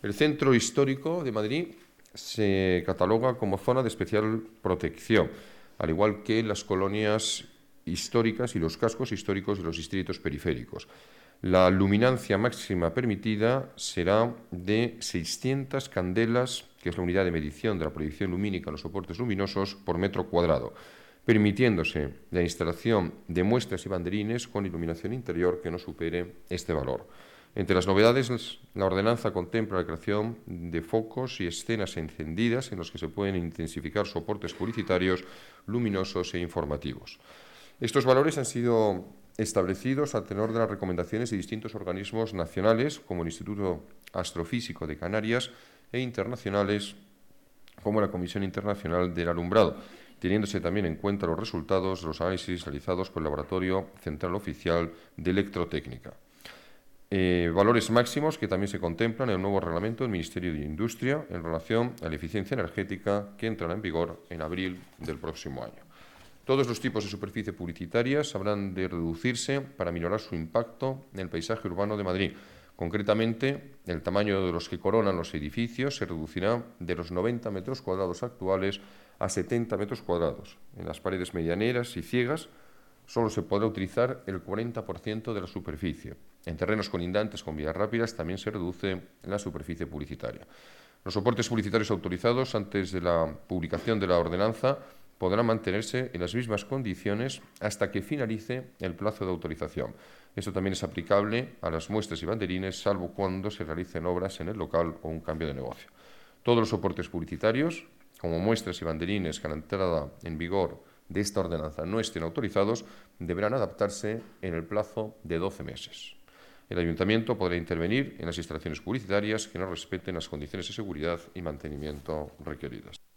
El centro histórico de Madrid se cataloga como zona de especial protección, al igual que las colonias históricas y los cascos históricos de los distritos periféricos. La luminancia máxima permitida será de 600 candelas, que es la unidad de medición de la proyección lumínica en los soportes luminosos, por metro cuadrado, permitiéndose la instalación de muestras y banderines con iluminación interior que no supere este valor. Entre las novedades, la ordenanza contempla la creación de focos y escenas encendidas en los que se pueden intensificar soportes publicitarios, luminosos e informativos. Estos valores han sido establecidos a tenor de las recomendaciones de distintos organismos nacionales, como el Instituto Astrofísico de Canarias, e internacionales, como la Comisión Internacional del Alumbrado, teniéndose también en cuenta los resultados de los análisis realizados por el Laboratorio Central Oficial de Electrotécnica. Valores máximos que también se contemplan en el nuevo reglamento del Ministerio de Industria en relación a la eficiencia energética que entrará en vigor en abril del próximo año. Todos los tipos de superficie publicitarias habrán de reducirse para minorar su impacto en el paisaje urbano de Madrid. Concretamente, el tamaño de los que coronan los edificios se reducirá de los 90 metros cuadrados actuales a 70 metros cuadrados. En las paredes medianeras y ciegas solo se podrá utilizar el 40% de la superficie. En terrenos colindantes con vías rápidas también se reduce la superficie publicitaria. Los soportes publicitarios autorizados antes de la publicación de la ordenanza podrán mantenerse en las mismas condiciones hasta que finalice el plazo de autorización. Esto también es aplicable a las muestras y banderines, salvo cuando se realicen obras en el local o un cambio de negocio. Todos los soportes publicitarios, como muestras y banderines que a la entrada en vigor de esta ordenanza no estén autorizados, deberán adaptarse en el plazo de 12 meses. El Ayuntamiento podrá intervenir en las instalaciones publicitarias que no respeten las condiciones de seguridad y mantenimiento requeridas.